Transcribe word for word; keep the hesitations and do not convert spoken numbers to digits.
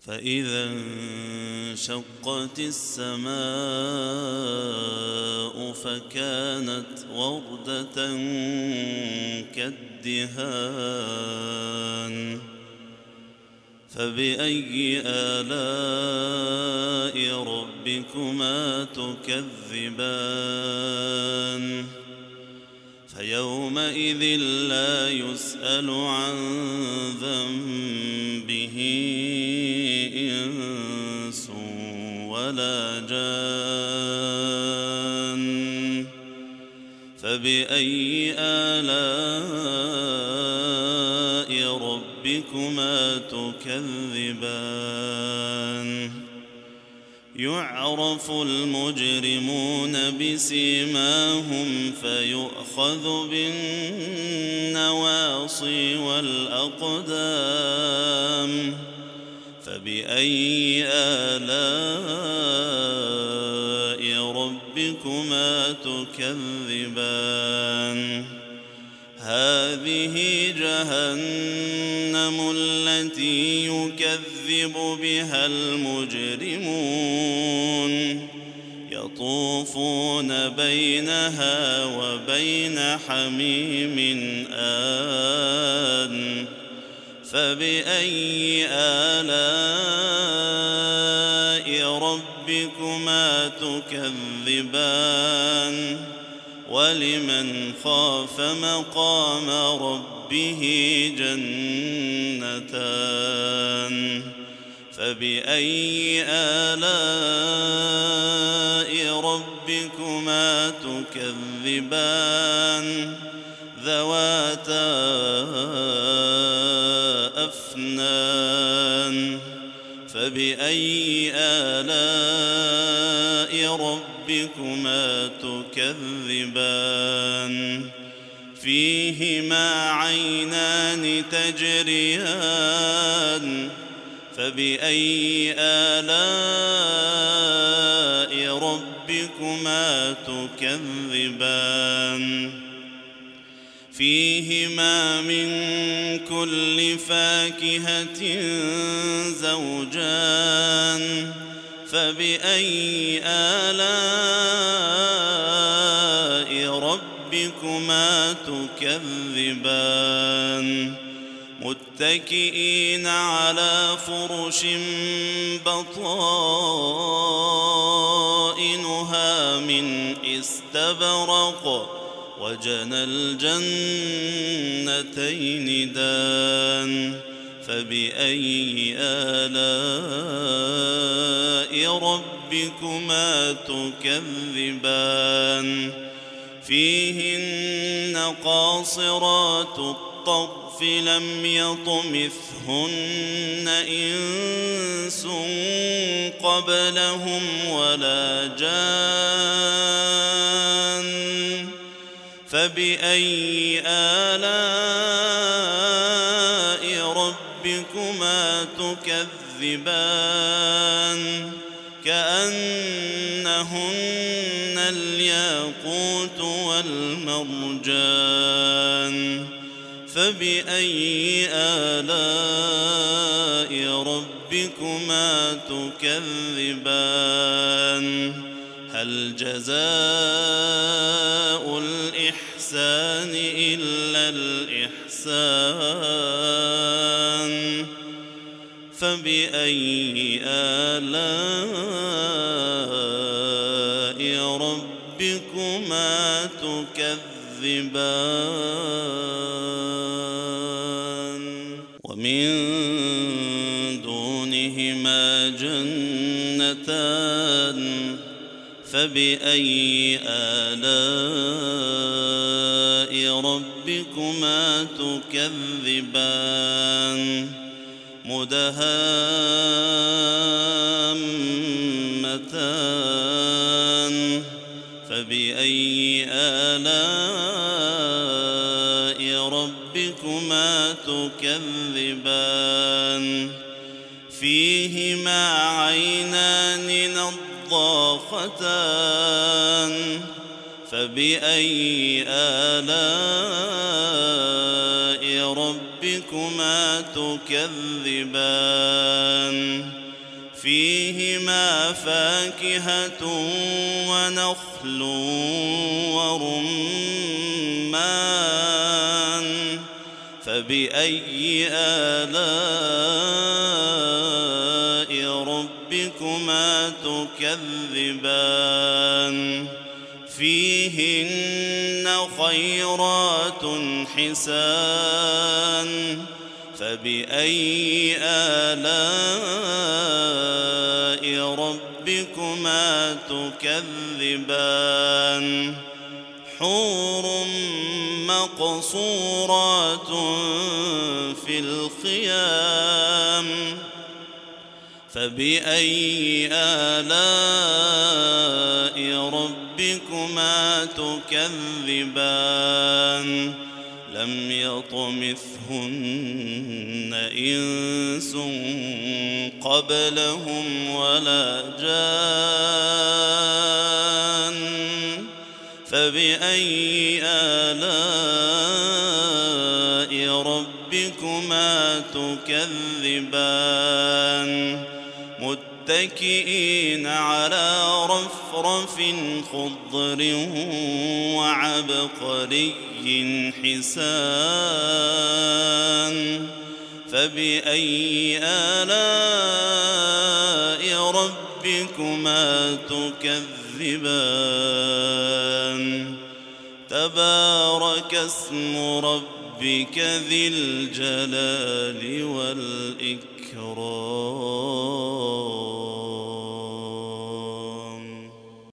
فإذا انشقت السماء فكانت وردة كالدهان فبأي آلاء ربكما تكذبان فيومئذ لا يسأل عن ذنبه إنس ولا جان فبأي آلاء ربكما تكذبان يعرف المجرمون بسيماهم فيؤخذ بالنواصي والأقدام فبأي آلاء ربكما تكذبان هذه جهنم التي يكذب بها المجرمون يطوفون بينها وبين حميم آن فبأي آلاء ربكما تكذبان ولمن خاف مقام ربه جنتان فبأي آلاء ربكما تكذبان ذواتا أفنان فبأي آلاء ربكما تكذبان فيهما عينان تجريان فبأي آلاء ربكما تكذبان فيهما من كل فاكهة زوجان فبأي آلاء ربكما تكذبان متكئين على فرش بطائنها من استبرق وجنى الجنتين دان فبأي آلاء ربكما تكذبان فيهن قاصرات الطرف لم يطمثهن إنس قبلهم ولا جان فبأي آلاء ربكما تكذبان كأنهن الياقوت والمرجان فبأي آلاء ربكما تكذبان هل جزاء الإحسان إلا الإحسان فبأي آلاء ربكما تكذبان ومن دونهما جنتان فبأي آلاء ربكما تكذبان مدهامتان فبأي آلاء ربكما تكذبان فيهما عينان نضاختان فبأي آلاء ربكما تكذبان فيهما فاكهة ونخل ورمان فبأي آلاء ربكما تكذبان فيهن خيرات حسان فبأي آلاء ربكما تكذبان حور مقصورات في الخيام فبأي آلاء ربكما تكذبان لم يطمثهن إنس قبلهم ولا جان فبأي آلاء ربكما تكذبان متكئين على رفرف خضر وعبقري حسان فبأي آلاء ربكما تكذبان تبارك اسم ربك ذي الجلال والإكرام.